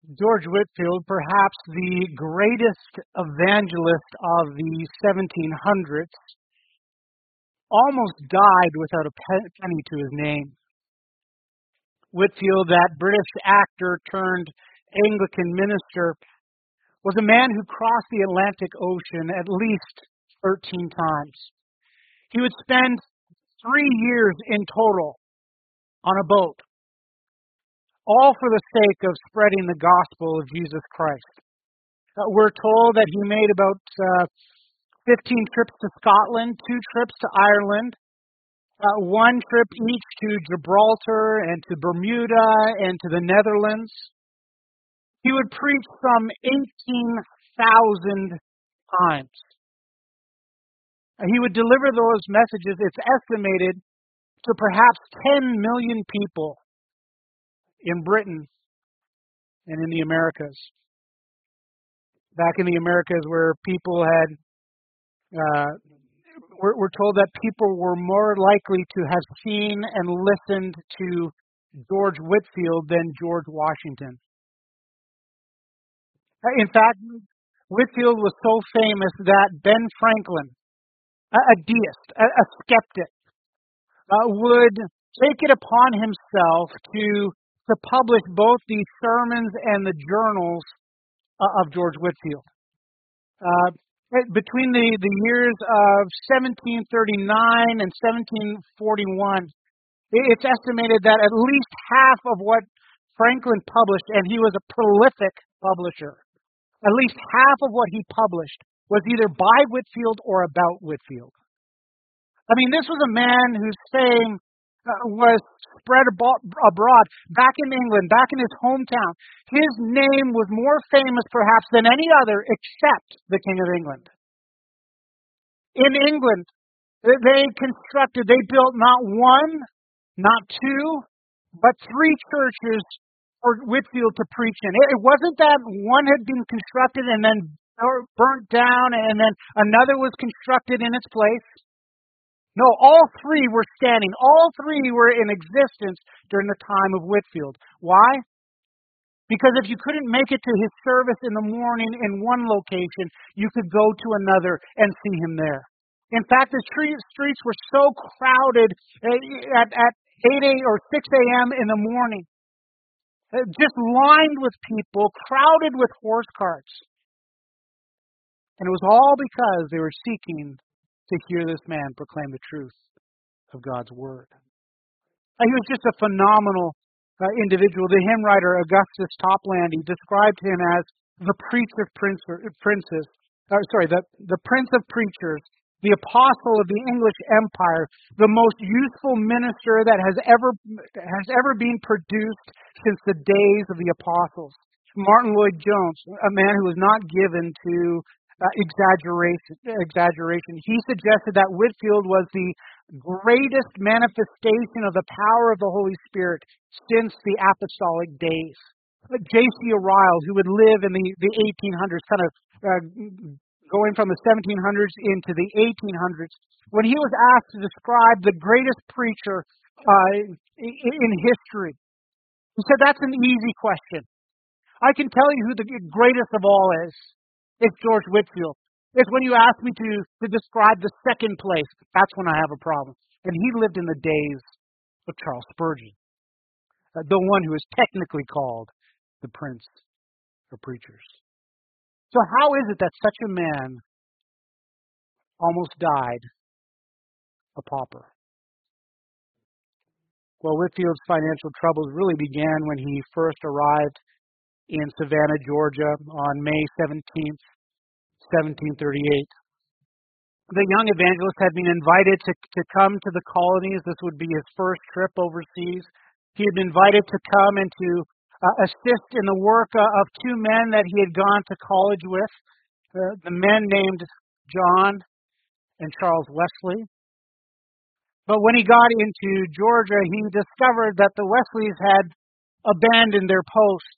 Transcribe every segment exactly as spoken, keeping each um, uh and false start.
George Whitefield, perhaps the greatest evangelist of the seventeen hundreds, almost died without a penny to his name. Whitefield, that British actor turned Anglican minister, was a man who crossed the Atlantic Ocean at least thirteen times. He would spend three years in total on a boat, all for the sake of spreading the gospel of Jesus Christ. Uh, we're told that he made about uh, fifteen trips to Scotland, two trips to Ireland, uh, one trip each to Gibraltar and to Bermuda and to the Netherlands. He would preach some eighteen thousand times. Uh, he would deliver those messages, it's estimated, to perhaps ten million people in Britain and in the Americas. Back in the Americas, where people had, uh, we're, we're told that people were more likely to have seen and listened to George Whitefield than George Washington. In fact, Whitefield was so famous that Ben Franklin, a, a deist, a, a skeptic, uh, would take it upon himself to to publish both the sermons and the journals uh, of George Whitefield. Uh, between the, the years of seventeen thirty-nine and seventeen forty-one, it's estimated that at least half of what Franklin published, and he was a prolific publisher, at least half of what he published was either by Whitefield or about Whitefield. I mean, this was a man whose fame was spread abroad, back in England, back in his hometown. His name was more famous perhaps than any other except the King of England. In England, they constructed, they built not one, not two, but three churches for Whitefield to preach in. It wasn't that one had been constructed and then burnt down and then another was constructed in its place. No, all three were standing. All three were in existence during the time of Whitefield. Why? Because if you couldn't make it to his service in the morning in one location, you could go to another and see him there. In fact, the streets were so crowded at, at eight or six a.m. in the morning, just lined with people, crowded with horse carts. And it was all because they were seeking to hear this man proclaim the truth of God's Word. He was just a phenomenal uh, individual. The hymn writer Augustus Toplady described him as the preach of prince, princes, uh, sorry, the, the prince of preachers, the apostle of the English Empire, the most useful minister that has ever has ever been produced since the days of the apostles. Martin Lloyd-Jones, a man who was not given to Uh, exaggeration, exaggeration. He suggested that Whitefield was the greatest manifestation of the power of the Holy Spirit since the apostolic days. J C Ryle, who would live in the, the eighteen hundreds, kind of uh, going from the seventeen hundreds into the eighteen hundreds, when he was asked to describe the greatest preacher uh, in history, he said, "That's an easy question. I can tell you who the greatest of all is. It's George Whitefield. It's when you ask me to, to describe the second place, that's when I have a problem." And he lived in the days of Charles Spurgeon, uh, the one who is technically called the Prince of Preachers. So how is it that such a man almost died a pauper? Well, Whitefield's financial troubles really began when he first arrived in Savannah, Georgia on May seventeenth, seventeen thirty-eight. The young evangelist had been invited to, to come to the colonies. This would be his first trip overseas. He had been invited to come and to uh, assist in the work uh, of two men that he had gone to college with, uh, the men named John and Charles Wesley. But when he got into Georgia, he discovered that the Wesleys had abandoned their post,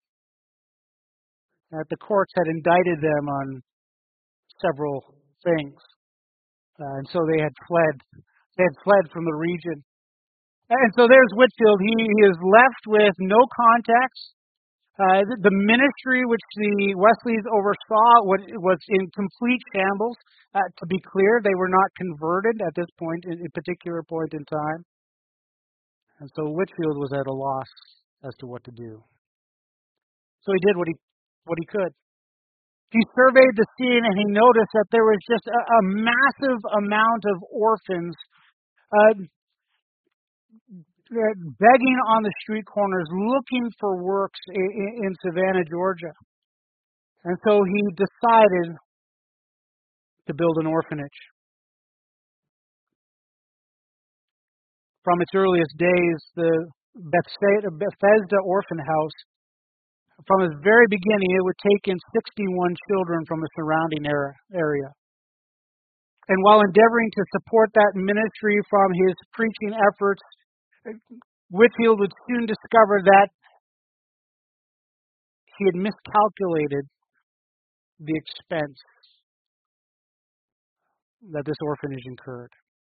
that the courts had indicted them on several things. Uh, and so they had fled. They had fled from the region. And so there's Whitefield. He, he is left with no contacts, Uh, the, the ministry which the Wesleys oversaw was, was in complete shambles. Uh, to be clear, they were not converted at this point, in a particular point in time. And so Whitefield was at a loss as to what to do. So he did what he what he could. He surveyed the scene and he noticed that there was just a, a massive amount of orphans uh, begging on the street corners, looking for works in, in Savannah, Georgia. And so he decided to build an orphanage. From its earliest days, the Bethesda Orphan House, from its very beginning, it would take in sixty-one children from the surrounding area. And while endeavoring to support that ministry from his preaching efforts, Whitefield would soon discover that he had miscalculated the expense that this orphanage incurred.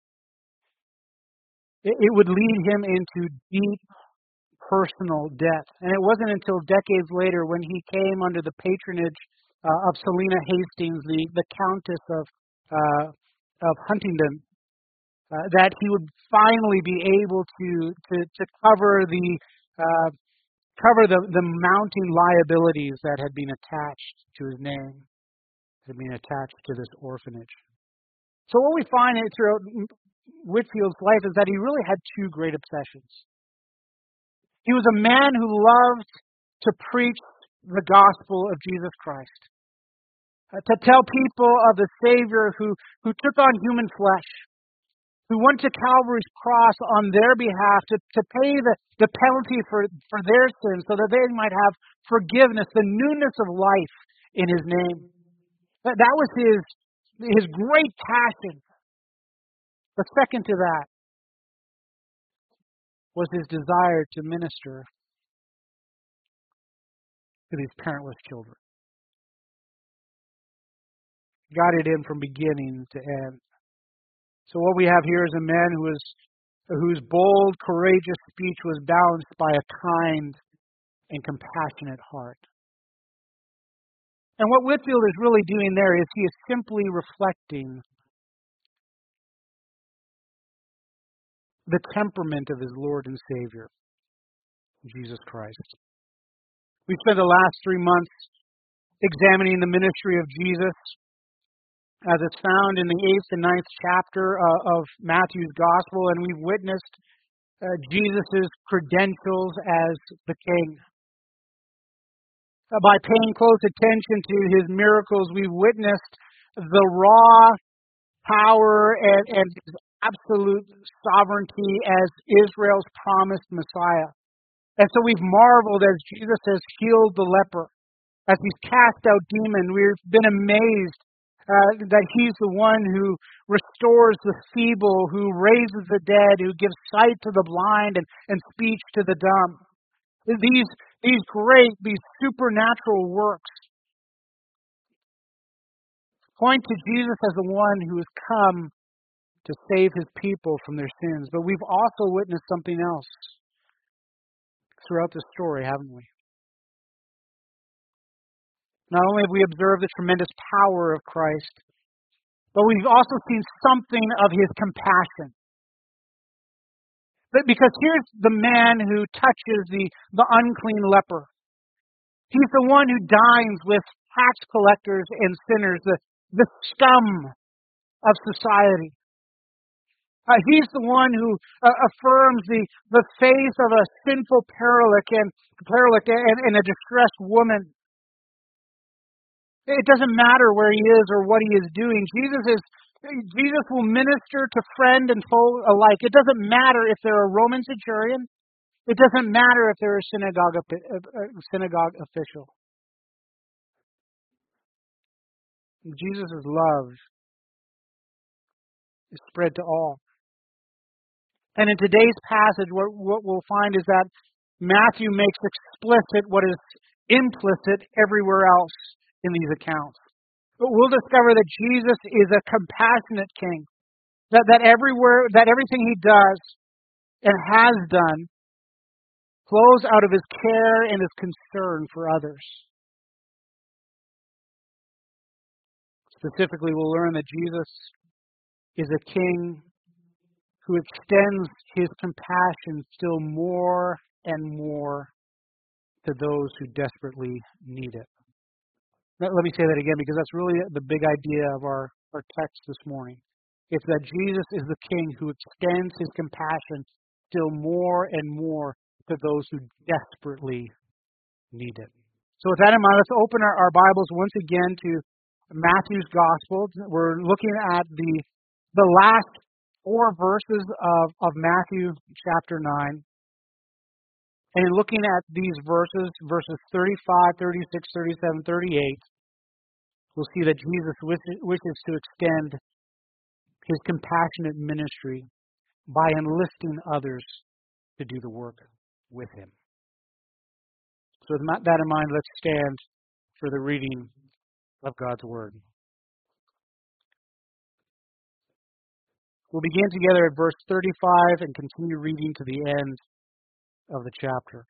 It, it would lead him into deep personal debt. And it wasn't until decades later, when he came under the patronage uh, of Selina Hastings, the, the Countess of, uh, of Huntingdon, uh, that he would finally be able to, to, to cover the uh, cover the, the mounting liabilities that had been attached to his name, had been attached to this orphanage. So what we find throughout Whitefield's life is that he really had two great obsessions. He was a man who loved to preach the gospel of Jesus Christ, uh, to tell people of the Savior who, who took on human flesh, who went to Calvary's cross on their behalf to, to pay the, the penalty for, for their sins so that they might have forgiveness, the newness of life in his name. That, that was his, his great passion. But second to that was his desire to minister to these parentless children. Got it in from beginning to end. So what we have here is a man who is, whose bold, courageous speech was balanced by a kind and compassionate heart. And what Whitefield is really doing there is he is simply reflecting the temperament of his Lord and Savior, Jesus Christ. We spent the last three months examining the ministry of Jesus as it's found in the eighth and ninth chapter uh, of Matthew's Gospel, and we've witnessed uh, Jesus' credentials as the King. Uh, by paying close attention to his miracles, we've witnessed the raw power and, and his absolute sovereignty as Israel's promised Messiah. And so we've marveled as Jesus has healed the leper, as he's cast out demons. We've been amazed uh, that he's the one who restores the feeble, who raises the dead, who gives sight to the blind and, and speech to the dumb. These, these great, these supernatural works point to Jesus as the one who has come to save his people from their sins. But we've also witnessed something else throughout the story, haven't we? Not only have we observed the tremendous power of Christ, but we've also seen something of his compassion. But because here's the man who touches the, the unclean leper. He's the one who dines with tax collectors and sinners, the, the scum of society. Uh, he's the one who uh, affirms the, the faith of a sinful paralytic and, paralytic and, and a distressed woman. It doesn't matter where he is or what he is doing. Jesus is Jesus will minister to friend and foe alike. It doesn't matter if they're a Roman centurion. It doesn't matter if they're a synagogue synagogue official. Jesus' love is spread to all. And in today's passage, what, what we'll find is that Matthew makes explicit what is implicit everywhere else in these accounts. But we'll discover that Jesus is a compassionate king. That, that everywhere, that everything he does and has done flows out of his care and his concern for others. Specifically, we'll learn that Jesus is a king who extends his compassion still more and more to those who desperately need it. Let, let me say that again, because that's really the big idea of our, our text this morning. It's that Jesus is the king who extends his compassion still more and more to those who desperately need it. So with that in mind, let's open our, our Bibles once again to Matthew's Gospel. We're looking at the the last four verses of, of Matthew chapter nine. And in looking at these verses, verses thirty-five, thirty-six, thirty-seven, thirty-eight, we'll see that Jesus wishes, wishes to extend his compassionate ministry by enlisting others to do the work with him. So with that in mind, let's stand for the reading of God's Word. We'll begin together at verse thirty-five and continue reading to the end of the chapter.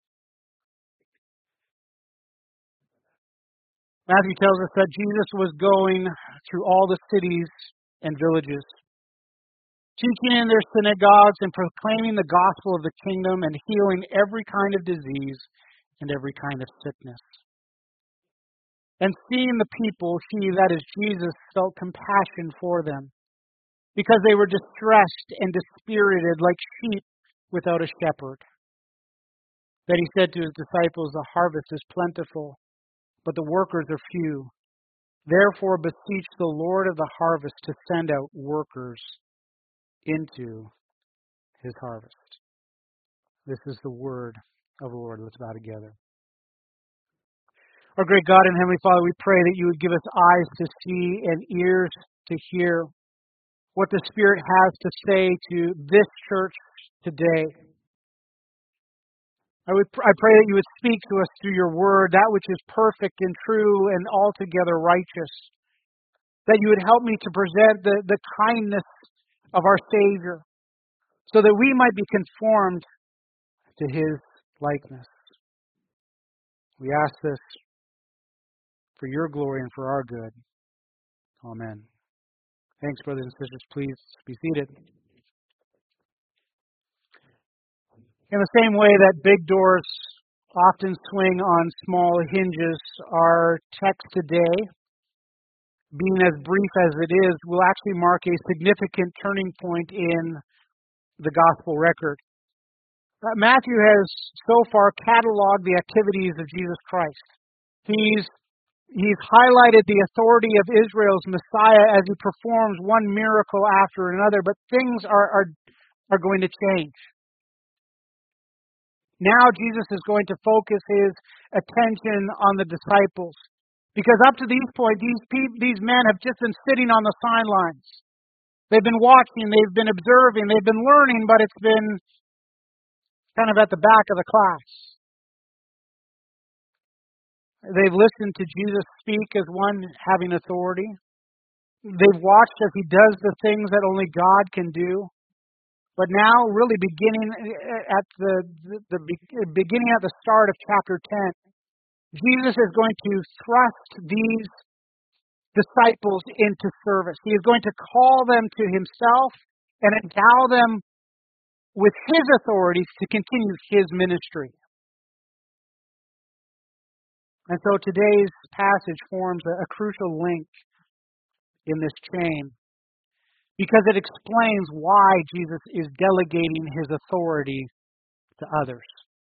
Matthew tells us that Jesus was going through all the cities and villages, teaching in their synagogues and proclaiming the gospel of the kingdom and healing every kind of disease and every kind of sickness. And seeing the people, he, that is Jesus, felt compassion for them, because they were distressed and dispirited like sheep without a shepherd. Then he said to his disciples, the harvest is plentiful, but the workers are few. Therefore beseech the Lord of the harvest to send out workers into his harvest. This is the word of the Lord. Let's bow together. Our great God and Heavenly Father, we pray that you would give us eyes to see and ears to hear what the Spirit has to say to this church today. I would I pray that you would speak to us through your word, that which is perfect and true and altogether righteous. That you would help me to present the, the kindness of our Savior, so that we might be conformed to his likeness. We ask this for your glory and for our good. Amen. Thanks, brothers and sisters. Please be seated. In the same way that big doors often swing on small hinges, our text today, being as brief as it is, will actually mark a significant turning point in the gospel record. Uh, Matthew has so far cataloged the activities of Jesus Christ. He's He's highlighted the authority of Israel's Messiah as he performs one miracle after another, but things are, are, are going to change. Now Jesus is going to focus his attention on the disciples, because up to this point, these people, these men have just been sitting on the sidelines. They've been watching, they've been observing, they've been learning, but it's been kind of at the back of the class. They've listened to Jesus speak as one having authority. They've watched as he does the things that only God can do. But now, really beginning at the, the, the beginning at the start of chapter ten, Jesus is going to thrust these disciples into service. He is going to call them to himself and endow them with his authority to continue his ministry. And so today's passage forms a, a crucial link in this chain, because it explains why Jesus is delegating his authority to others.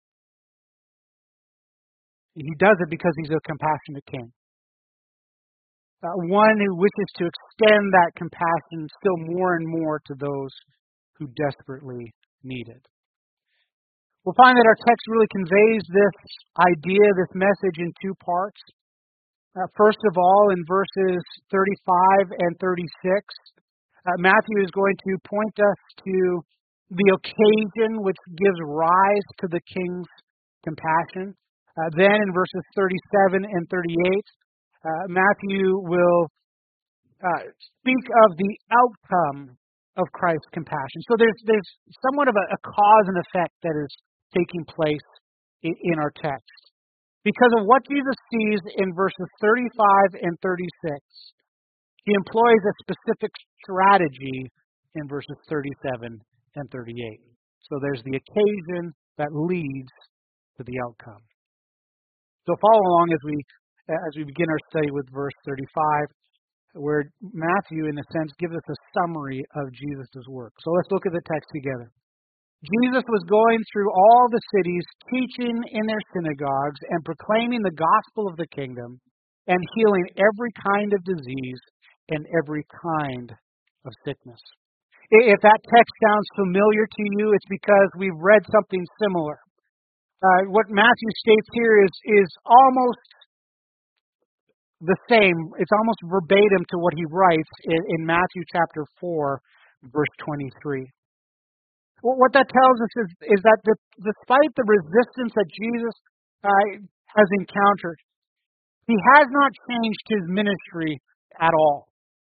He does it because he's a compassionate king. Uh, one who wishes to extend that compassion still more and more to those who desperately need it. We'll find that our text really conveys this idea, this message in two parts. Uh, first of all, in verses thirty-five and thirty-six, uh, Matthew is going to point us to the occasion which gives rise to the king's compassion. Uh, then in verses thirty-seven and thirty-eight, uh, Matthew will uh, speak of the outcome of Christ's compassion. So there's there's somewhat of a, a cause and effect that is taking place in our text. Because of what Jesus sees in verses thirty-five and thirty-six, he employs a specific strategy in verses thirty-seven and thirty-eight. So there's the occasion that leads to the outcome. So follow along as we as we begin our study with verse thirty-five, where Matthew, in a sense, gives us a summary of Jesus' work. So let's look at the text together. Jesus was going through all the cities, teaching in their synagogues and proclaiming the gospel of the kingdom and healing every kind of disease and every kind of sickness. If that text sounds familiar to you, it's because we've read something similar. Uh, what Matthew states here is, is almost the same. It's almost verbatim to what he writes in, in Matthew chapter four, verse twenty-three. What that tells us is, is that the, despite the resistance that Jesus uh, has encountered, he has not changed his ministry at all.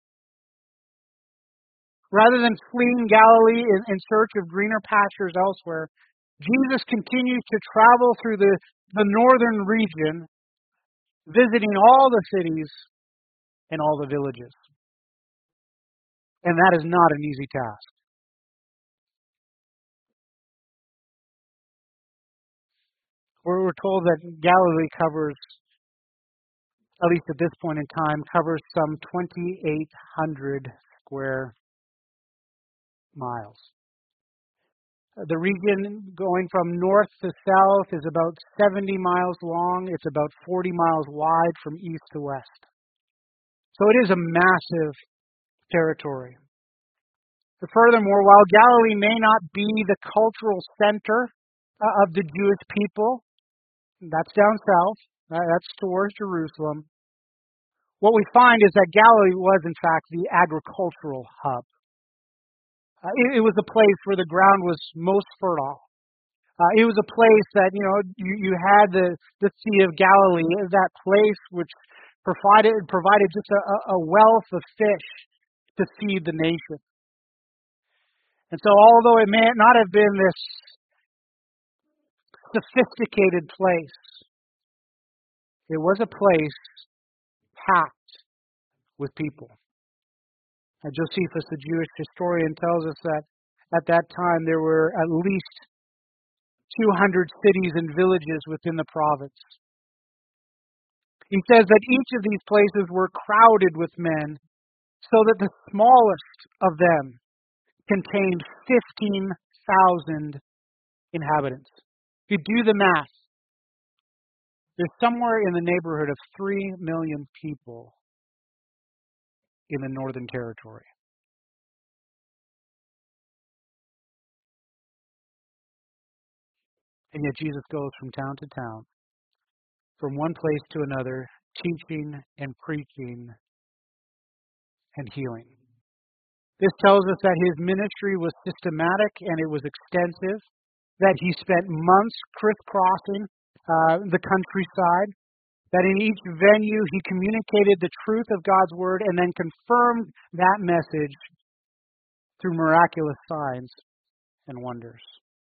Rather than fleeing Galilee in, in search of greener pastures elsewhere, Jesus continues to travel through the, the northern region, visiting all the cities and all the villages. And that is not an easy task. We're, we're told that Galilee covers, at least at this point in time, covers some twenty-eight hundred square miles. The region going from north to south is about seventy miles long. It's about forty miles wide from east to west. So it is a massive territory. But furthermore, while Galilee may not be the cultural center of the Jewish people, that's down south, that's towards Jerusalem, what we find is that Galilee was, in fact, the agricultural hub. Uh, it, it was a place where the ground was most fertile. Uh, it was a place that, you know, you, you had the, the Sea of Galilee, that place which provided provided just a, a wealth of fish to feed the nation. And so although it may not have been this sophisticated place, it was a place packed with people. And Josephus, the Jewish historian, tells us that at that time there were at least two hundred cities and villages within the province. He says that each of these places were crowded with men, so that the smallest of them contained fifteen thousand inhabitants. If you do the math, there's somewhere in the neighborhood of three million people in the Northern Territory. And yet Jesus goes from town to town, from one place to another, teaching and preaching and healing. This tells us that his ministry was systematic and it was extensive, that he spent months crisscrossing uh, the countryside, that in each venue he communicated the truth of God's word and then confirmed that message through miraculous signs and wonders.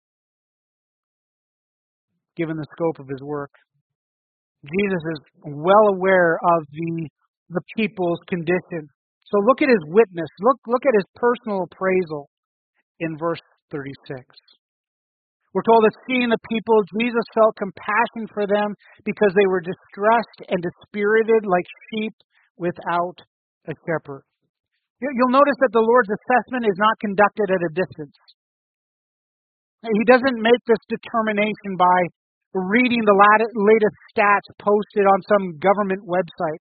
Given the scope of his work, Jesus is well aware of the, the people's condition. So look at his witness. Look, look at his personal appraisal in verse thirty-six. We're told that seeing the people, Jesus felt compassion for them because they were distressed and dispirited like sheep without a shepherd. You'll notice that the Lord's assessment is not conducted at a distance. He doesn't make this determination by reading the latest stats posted on some government website.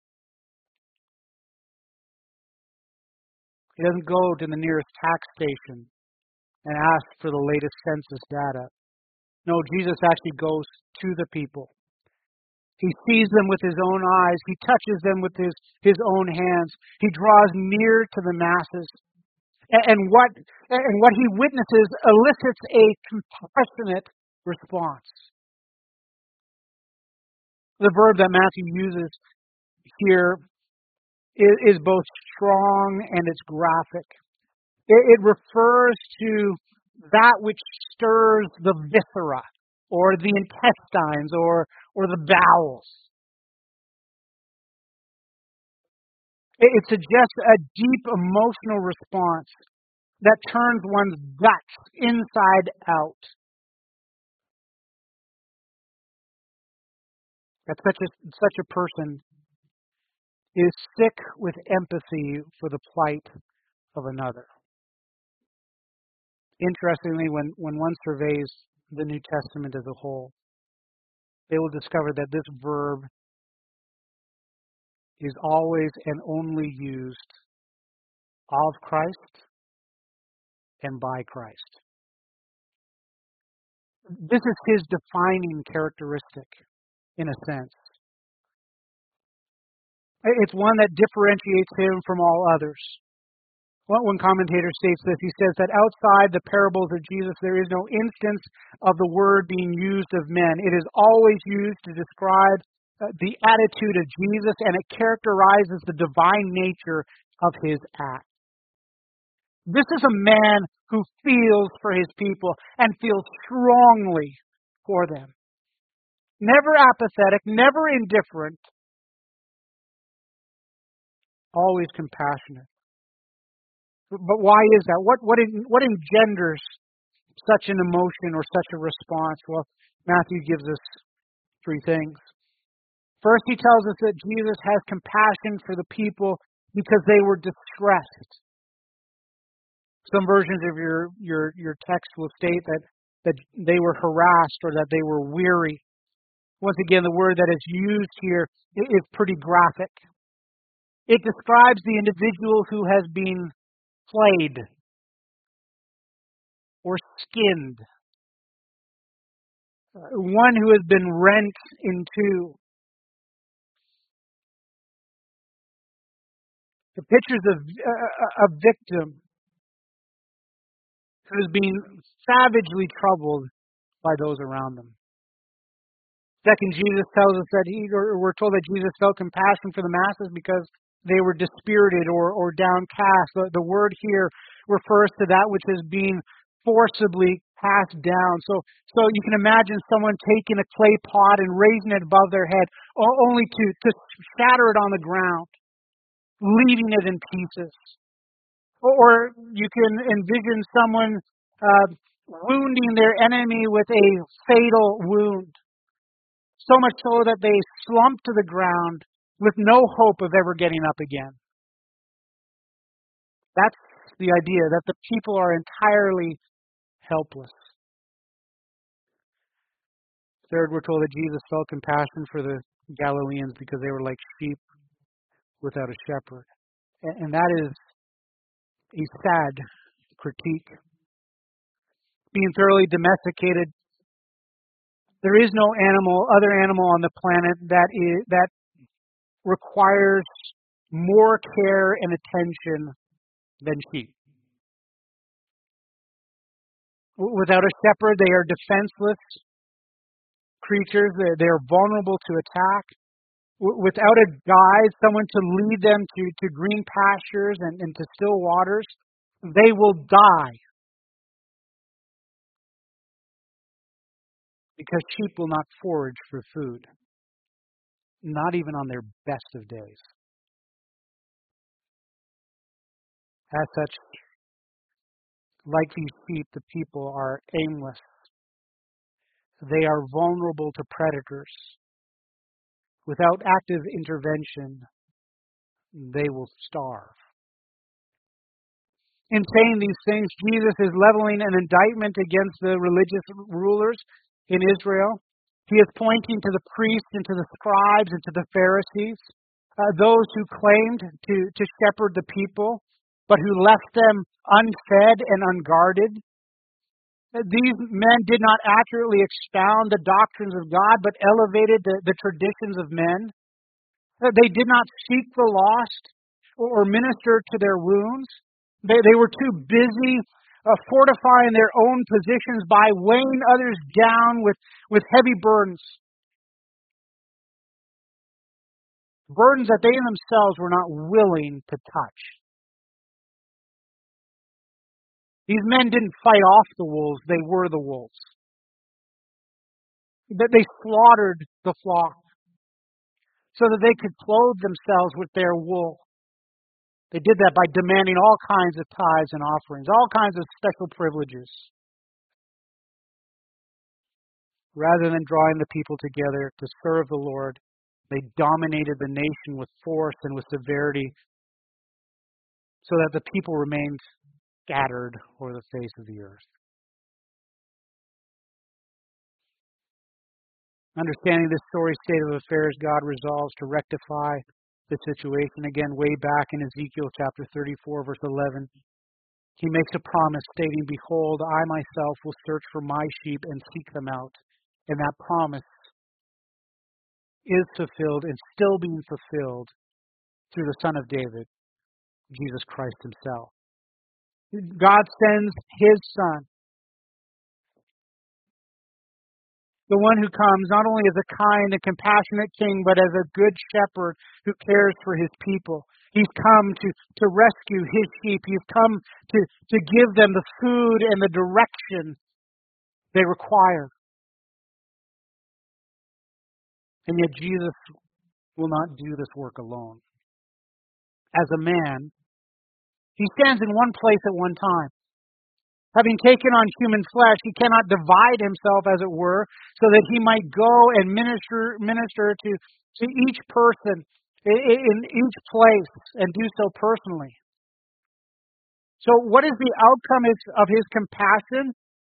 He doesn't go to the nearest tax station and ask for the latest census data. No, Jesus actually goes to the people. He sees them with his own eyes. He touches them with his, his own hands. He draws near to the masses. And, and what and what he witnesses elicits a compassionate response. The verb that Matthew uses here is, is both strong and it's graphic. It, it refers to that which stirs the viscera, or the intestines, or, or the bowels. It, it suggests a deep emotional response that turns one's guts inside out. That such a, such a person is sick with empathy for the plight of another. Interestingly, when, when one surveys the New Testament as a whole, they will discover that this verb is always and only used of Christ and by Christ. This is his defining characteristic, in a sense. It's one that differentiates him from all others. One commentator states this. He says that outside the parables of Jesus, there is no instance of the word being used of men. It is always used to describe uh, the attitude of Jesus, and it characterizes the divine nature of his act. This is a man who feels for his people and feels strongly for them. Never apathetic, never indifferent, always compassionate. But why is that? What what what engenders such an emotion or such a response? Well, Matthew gives us three things. First, he tells us that Jesus has compassion for the people because they were distressed. Some versions of your your your text will state that that they were harassed or that they were weary. Once again, the word that is used here is pretty graphic. It describes the individual who has been flayed or skinned, one who has been rent in two. The pictures of a, a victim who is being savagely troubled by those around them. Second, Jesus tells us that he, or we're told that Jesus felt compassion for the masses because they were dispirited or, or downcast. The, the word here refers to that which is being forcibly cast down. So, so you can imagine someone taking a clay pot and raising it above their head, only to, to shatter it on the ground, leaving it in pieces. Or you can envision someone uh, wounding their enemy with a fatal wound, so much so that they slump to the ground with no hope of ever getting up again. That's the idea, that the people are entirely helpless. Third, we're told that Jesus felt compassion for the Galileans because they were like sheep without a shepherd. And that is a sad critique. Being thoroughly domesticated, there is no animal, other animal on the planet that is that requires more care and attention than sheep. Without a shepherd, they are defenseless creatures. They are vulnerable to attack. Without a guide, someone to lead them to, to green pastures and, and to still waters, they will die. Because sheep will not forage for food, not even on their best of days. As such, like these sheep, the people are aimless. They are vulnerable to predators. Without active intervention, they will starve. In saying these things, Jesus is leveling an indictment against the religious rulers in Israel. He is pointing to the priests and to the scribes and to the Pharisees, uh, those who claimed to, to shepherd the people, but who left them unfed and unguarded. These men did not accurately expound the doctrines of God, but elevated the, the traditions of men. They did not seek the lost or minister to their wounds. They, they were too busy uh, fortifying their own positions by weighing others down with, with heavy burdens. Burdens that they themselves were not willing to touch. These men didn't fight off the wolves, they were the wolves. That they slaughtered the flock so that they could clothe themselves with their wool. They did that by demanding all kinds of tithes and offerings, all kinds of special privileges. Rather than drawing the people together to serve the Lord, they dominated the nation with force and with severity so that the people remained scattered over the face of the earth. Understanding this story state of affairs, God resolves to rectify the situation. Again, way back in Ezekiel chapter thirty-four, verse eleven, he makes a promise stating, "Behold, I myself will search for my sheep and seek them out." And that promise is fulfilled and still being fulfilled through the Son of David, Jesus Christ himself. God sends his Son, the one who comes not only as a kind and compassionate king, but as a good shepherd who cares for his people. He's come to, to rescue his sheep. He's come to, to give them the food and the direction they require. And yet Jesus will not do this work alone. As a man, he stands in one place at one time. Having taken on human flesh, he cannot divide himself, as it were, so that he might go and minister minister to, to each person in, in each place and do so personally. So what is the outcome of his compassion?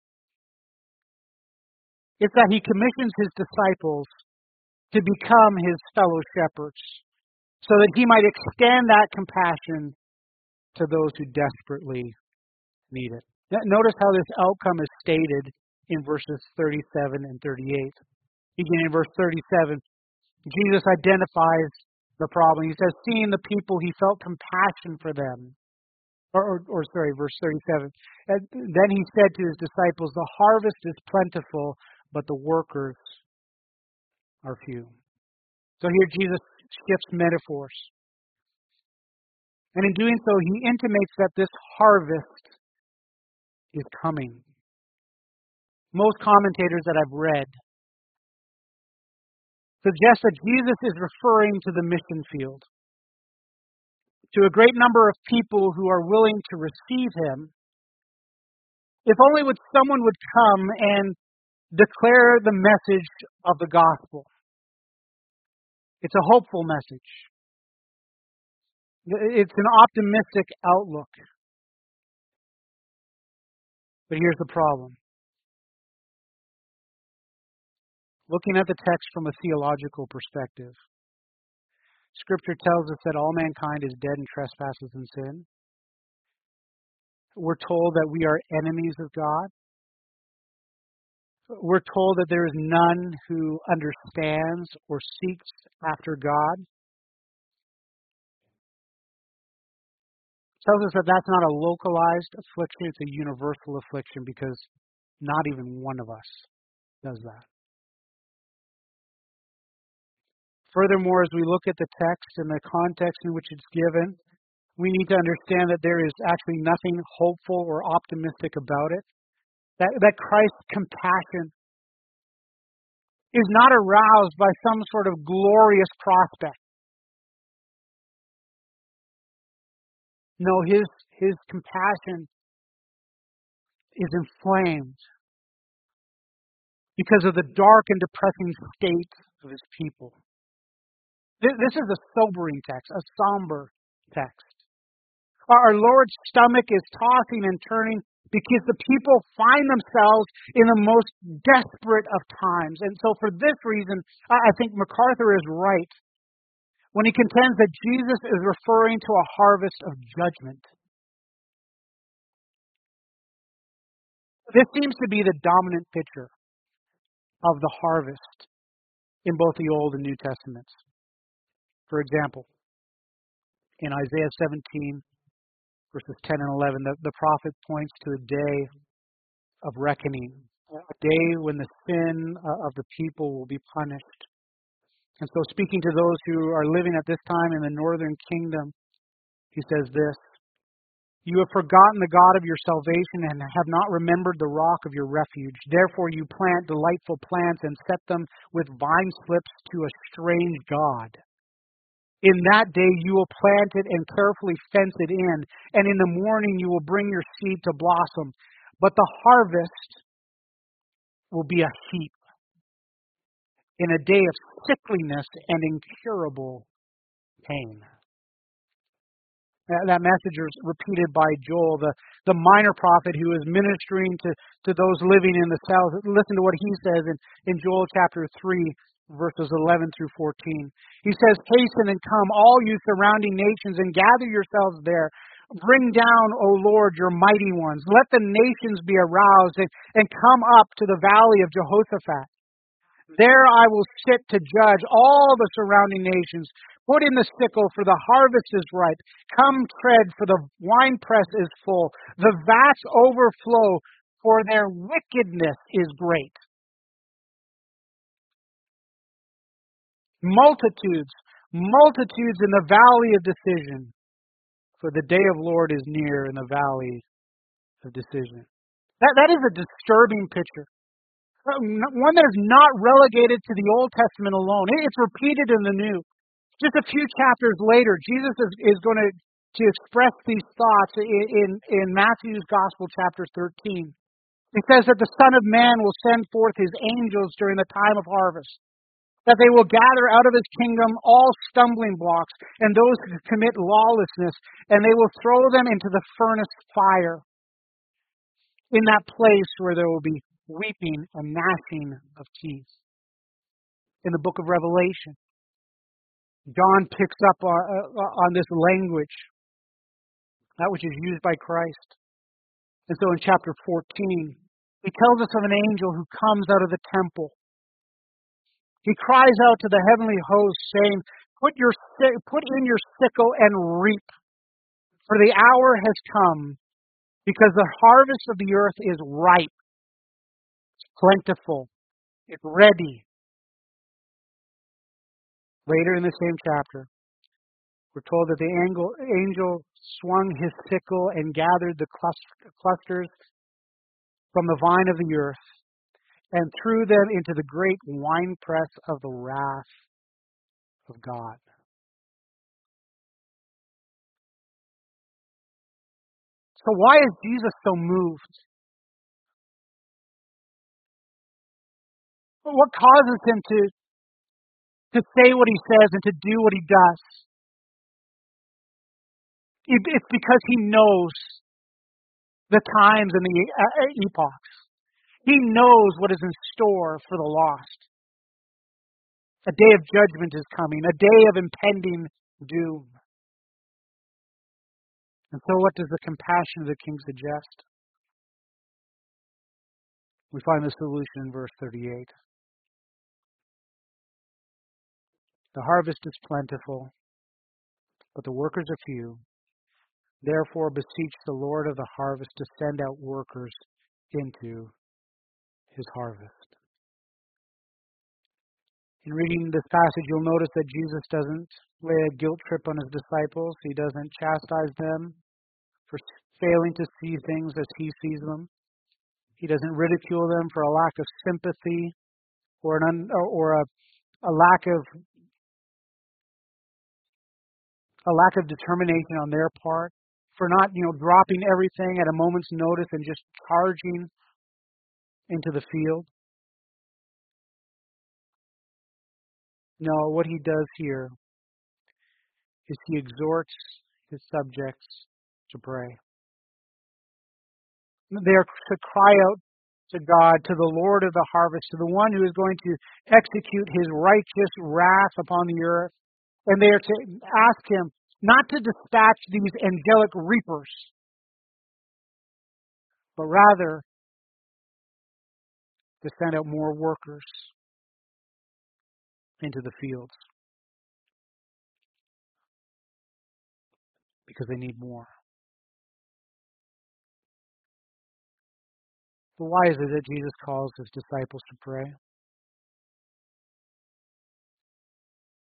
It's that he commissions his disciples to become his fellow shepherds, so that he might extend that compassion to those who desperately need it. Notice how this outcome is stated in verses thirty-seven and thirty-eight. Beginning in verse thirty-seven, Jesus identifies the problem. He says, seeing the people, he felt compassion for them. Or, or, or sorry, verse thirty-seven. And then he said to his disciples, the harvest is plentiful, but the workers are few. So here Jesus shifts metaphors. And in doing so, he intimates that this harvest is coming. Most commentators that I've read suggest that Jesus is referring to the mission field, to a great number of people who are willing to receive him, if only would someone would come and declare the message of the gospel. It's a hopeful message. It's an optimistic outlook. But here's the problem. Looking at the text from a theological perspective, Scripture tells us that all mankind is dead in trespasses and sin. We're told that we are enemies of God. We're told that there is none who understands or seeks after God. It tells us that that's not a localized affliction, it's a universal affliction, because not even one of us does that. Furthermore, as we look at the text and the context in which it's given, we need to understand that there is actually nothing hopeful or optimistic about it. That, that Christ's compassion is not aroused by some sort of glorious prospect. No, his, his compassion is inflamed because of the dark and depressing state of his people. This is a sobering text, a somber text. Our Lord's stomach is tossing and turning because the people find themselves in the most desperate of times. And so for this reason, I think MacArthur is right when he contends that Jesus is referring to a harvest of judgment. This seems to be the dominant picture of the harvest in both the Old and New Testaments. For example, in Isaiah seventeen, verses ten and eleven, the, the prophet points to a day of reckoning, a day when the sin of the people will be punished. And so speaking to those who are living at this time in the northern kingdom, he says this, You have forgotten the God of your salvation and have not remembered the rock of your refuge. Therefore you plant delightful plants and set them with vine slips to a strange God. In that day you will plant it and carefully fence it in, and in the morning you will bring your seed to blossom. But the harvest will be a heap in a day of sickliness and incurable pain. That message is repeated by Joel, the, the minor prophet who is ministering to, to those living in the south. Listen to what he says in, in Joel chapter three, verses eleven through fourteen. He says, "Hasten and come, all you surrounding nations, and gather yourselves there. Bring down, O Lord, your mighty ones. Let the nations be aroused and, and come up to the valley of Jehoshaphat. There I will sit to judge all the surrounding nations. Put in the sickle, for the harvest is ripe. Come tread, for the winepress is full. The vats overflow, for their wickedness is great." Multitudes, multitudes in the valley of decision, for the day of Lord is near in the valley of decision. That, that is a disturbing picture. One that is not relegated to the Old Testament alone. It's repeated in the New. Just a few chapters later, Jesus is, is going to, to express these thoughts in, in, in Matthew's Gospel, chapter thirteen. He says that the Son of Man will send forth his angels during the time of harvest, that they will gather out of his kingdom all stumbling blocks and those who commit lawlessness, and they will throw them into the furnace fire. In that place where there will be weeping and gnashing of teeth. In the book of Revelation, John picks up on, uh, on this language, that which is used by Christ. And so in chapter fourteen, he tells us of an angel who comes out of the temple. He cries out to the heavenly host, saying, Put your put in your sickle and reap, for the hour has come, because the harvest of the earth is ripe, it's plentiful, it's ready. Later in the same chapter, we're told that the angel, angel swung his sickle and gathered the clusters from the vine of the earth and threw them into the great winepress of the wrath of God. So why is Jesus so moved? What causes him to, to say what he says and to do what he does? It's because he knows the times and the epochs. He knows what is in store for the lost. A day of judgment is coming, a day of impending doom. And so what does the compassion of the king suggest? We find the solution in verse thirty-eight. The harvest is plentiful, but the workers are few. Therefore beseech the Lord of the harvest to send out workers into his harvest. In reading this passage, you'll notice that Jesus doesn't lay a guilt trip on his disciples. He doesn't chastise them for failing to see things as he sees them. He doesn't ridicule them for a lack of sympathy or an un, or a, a lack of a lack of determination on their part, for not, you know, dropping everything at a moment's notice and just charging into the field. No, what he does here is he exhorts his subjects to pray. They are to cry out to God, to the Lord of the harvest, to the one who is going to execute his righteous wrath upon the earth. And they are to ask him not to dispatch these angelic reapers, but rather to send out more workers into the fields, because they need more. But why is it that Jesus calls his disciples to pray?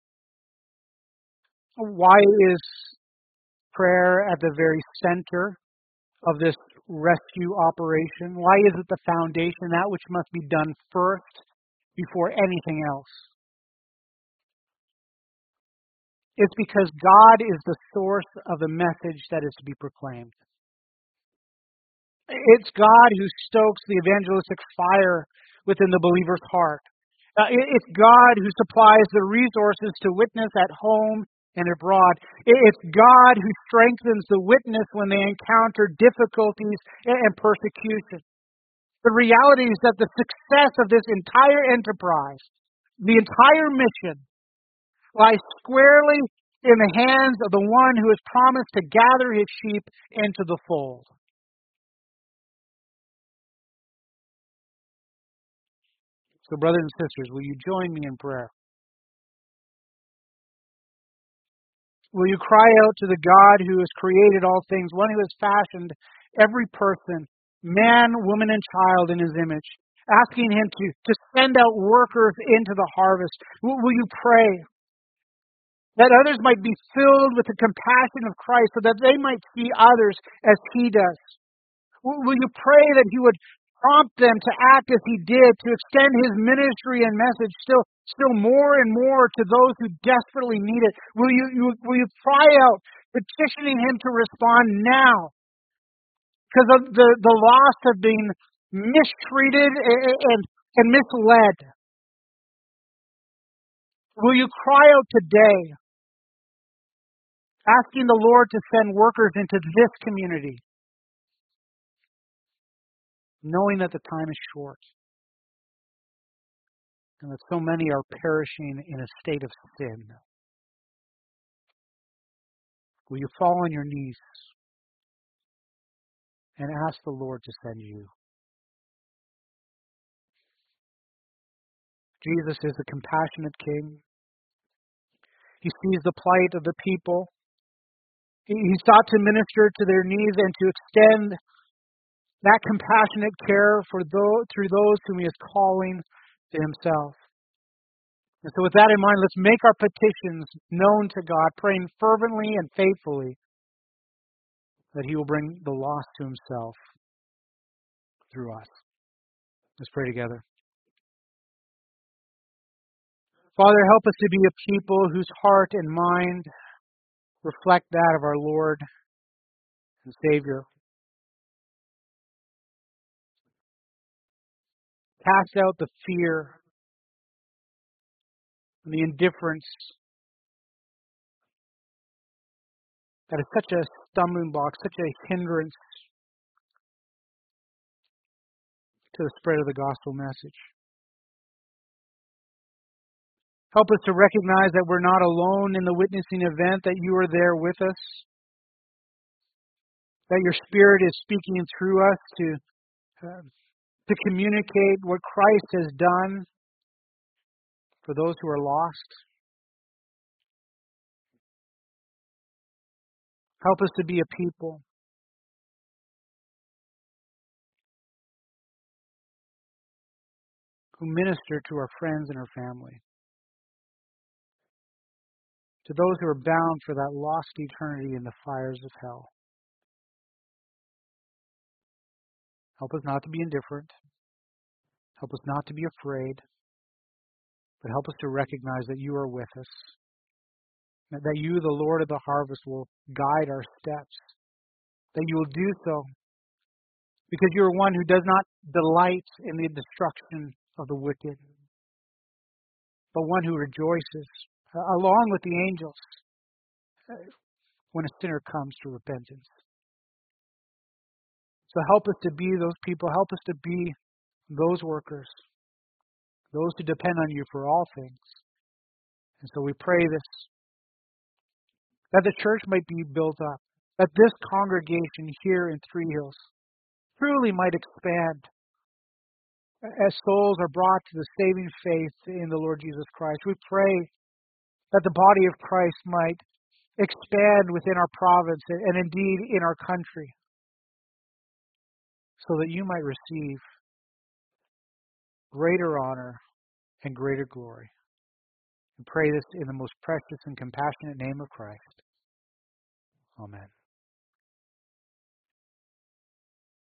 Why is prayer at the very center of this rescue operation? Why is it the foundation, that which must be done first before anything else? It's because God is the source of the message that is to be proclaimed. It's God who stokes the evangelistic fire within the believer's heart. Uh, it's God who supplies the resources to witness at home and abroad. It's God who strengthens the witness when they encounter difficulties and persecution. The reality is that the success of this entire enterprise, the entire mission, lies squarely in the hands of the one who has promised to gather his sheep into the fold. So, brothers and sisters, will you join me in prayer? Will you cry out to the God who has created all things, one who has fashioned every person, man, woman, and child in his image, asking him to, to send out workers into the harvest? Will, will you pray that others might be filled with the compassion of Christ so that they might see others as he does? Will, will you pray that he would prompt them to act as he did, to extend his ministry and message still, still more and more to those who desperately need it? Will you, you, will you cry out, petitioning him to respond now? Because the, the lost have been mistreated and, and, and misled. Will you cry out today, asking the Lord to send workers into this community, knowing that the time is short and that so many are perishing in a state of sin? Will you fall on your knees and ask the Lord to send you? Jesus is a compassionate King. He sees the plight of the people. He sought to minister to their needs and to extend that compassionate care for those, through those whom he is calling to himself. And so with that in mind, let's make our petitions known to God, praying fervently and faithfully that he will bring the lost to himself through us. Let's pray together. Father, help us to be a people whose heart and mind reflect that of our Lord and Savior. Cast out the fear and the indifference that is such a stumbling block, such a hindrance to the spread of the gospel message. Help us to recognize that we're not alone in the witnessing event, that you are there with us, that your Spirit is speaking through us to, uh, to communicate what Christ has done for those who are lost. Help us to be a people who minister to our friends and our family, to those who are bound for that lost eternity in the fires of hell. Help us not to be indifferent. Help us not to be afraid, but help us to recognize that you are with us, that you, the Lord of the harvest, will guide our steps, that you will do so because you are one who does not delight in the destruction of the wicked, but one who rejoices uh, along with the angels uh, when a sinner comes to repentance. So help us to be those people. Help us to be those workers, those who depend on you for all things. And so we pray this, that the church might be built up, that this congregation here in Three Hills truly might expand as souls are brought to the saving faith in the Lord Jesus Christ. We pray that the body of Christ might expand within our province and indeed in our country, so that you might receive greater honor and greater glory. We pray this in the most precious and compassionate name of Christ. Amen.